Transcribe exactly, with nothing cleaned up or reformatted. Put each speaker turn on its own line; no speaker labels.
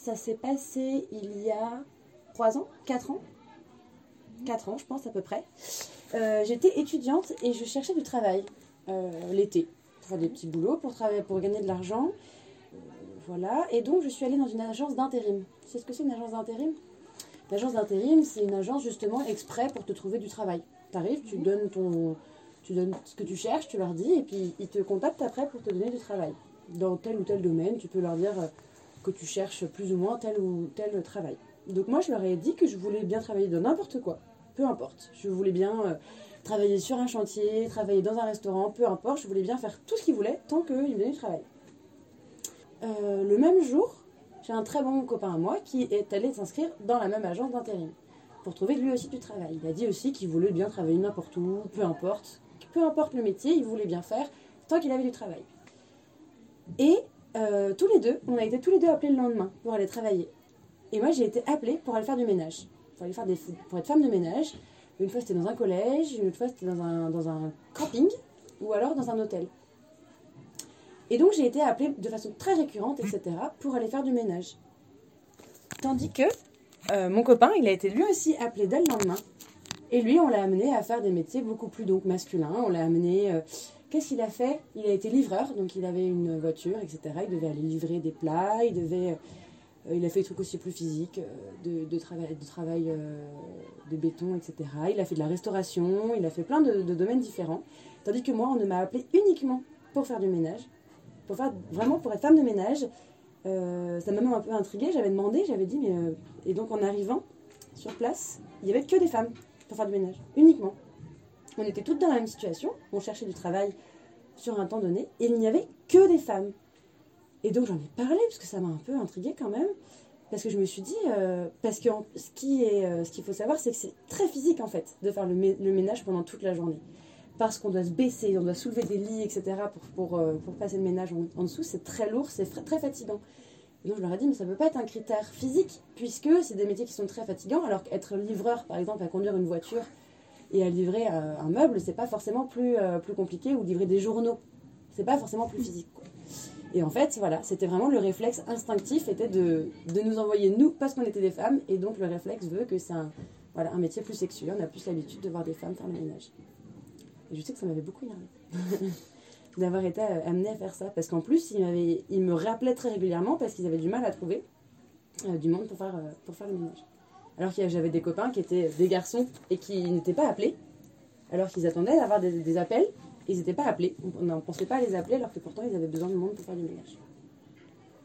Ça s'est passé il y a trois ans, quatre ans. quatre ans, je pense, à peu près. Euh, j'étais étudiante et je cherchais du travail euh, l'été. Pour faire des petits boulots, pour, travailler, pour gagner de l'argent. Euh, voilà. Et donc, je suis allée dans une agence d'intérim. Tu sais ce que c'est une agence d'intérim ? L'agence d'intérim, c'est une agence justement exprès pour te trouver du travail. Tu arrives, tu donnes ton... Tu donnes ce que tu cherches, tu leur dis, et puis ils te contactent après pour te donner du travail. Dans tel ou tel domaine, tu peux leur dire que tu cherches plus ou moins tel ou tel travail. Donc moi, je leur ai dit que je voulais bien travailler dans n'importe quoi, peu importe. Je voulais bien euh, travailler sur un chantier, travailler dans un restaurant, peu importe. Je voulais bien faire tout ce qu'ils voulaient tant qu'ils me donnaient du travail. Euh, le même jour, j'ai un très bon copain à moi qui est allé s'inscrire dans la même agence d'intérim pour trouver lui aussi du travail. Il a dit aussi qu'il voulait bien travailler n'importe où, peu importe. Peu importe le métier, il voulait bien faire tant qu'il avait du travail. Et euh, tous les deux, on a été tous les deux appelés le lendemain pour aller travailler. Et moi, j'ai été appelée pour aller faire du ménage. Pour, aller faire des, pour être femme de ménage. Une fois, c'était dans un collège, une autre fois, c'était dans un, dans un camping ou alors dans un hôtel. Et donc, j'ai été appelée de façon très récurrente, et cetera, pour aller faire du ménage. Tandis que euh, mon copain, il a été lui aussi appelé dès le lendemain. Et lui, on l'a amené à faire des métiers beaucoup plus donc, masculins. On l'a amené... Euh, qu'est-ce qu'il a fait ? Il a été livreur, donc il avait une voiture, et cetera. Il devait aller livrer des plats, il devait... Euh, il a fait des trucs aussi plus physiques, euh, de, de travail, de, travail euh, de béton, et cetera. Il a fait de la restauration, il a fait plein de, de domaines différents. Tandis que moi, on ne m'a appelé uniquement pour faire du ménage. Pour faire, vraiment pour être femme de ménage. Euh, ça m'a même un peu intriguée. J'avais demandé, j'avais dit... mais euh, Et donc en arrivant sur place, il n'y avait que des femmes pour faire du ménage, uniquement. On était toutes dans la même situation, on cherchait du travail sur un temps donné, et il n'y avait que des femmes. Et donc j'en ai parlé, parce que ça m'a un peu intriguée quand même, parce que je me suis dit, euh, parce que en, ce, qui est, euh, ce qu'il faut savoir, c'est que c'est très physique en fait, de faire le, mé- le ménage pendant toute la journée. Parce qu'on doit se baisser, on doit soulever des lits, et cetera, pour, pour, euh, pour passer le ménage en, en dessous, c'est très lourd, c'est fr- très fatigant. Et donc je leur ai dit, mais ça ne peut pas être un critère physique, puisque c'est des métiers qui sont très fatigants, alors qu'être livreur, par exemple, à conduire une voiture et à livrer euh, un meuble, c'est pas forcément plus, euh, plus compliqué, ou livrer des journaux, c'est pas forcément plus physique, quoi. Et en fait, voilà, c'était vraiment le réflexe instinctif, était de, de nous envoyer nous, parce qu'on était des femmes, et donc le réflexe veut que c'est un, voilà, un métier plus sexuel, on a plus l'habitude de voir des femmes faire le ménage. Et je sais que ça m'avait beaucoup énervé. D'avoir été amenée à faire ça, parce qu'en plus ils, m'avaient, ils me rappelaient très régulièrement parce qu'ils avaient du mal à trouver euh, du monde pour faire, euh, pour faire le ménage, alors que j'avais des copains qui étaient des garçons et qui n'étaient pas appelés, alors qu'ils attendaient d'avoir des, des appels et ils n'étaient pas appelés. On ne pensait pas à les appeler alors que pourtant ils avaient besoin de monde pour faire du ménage.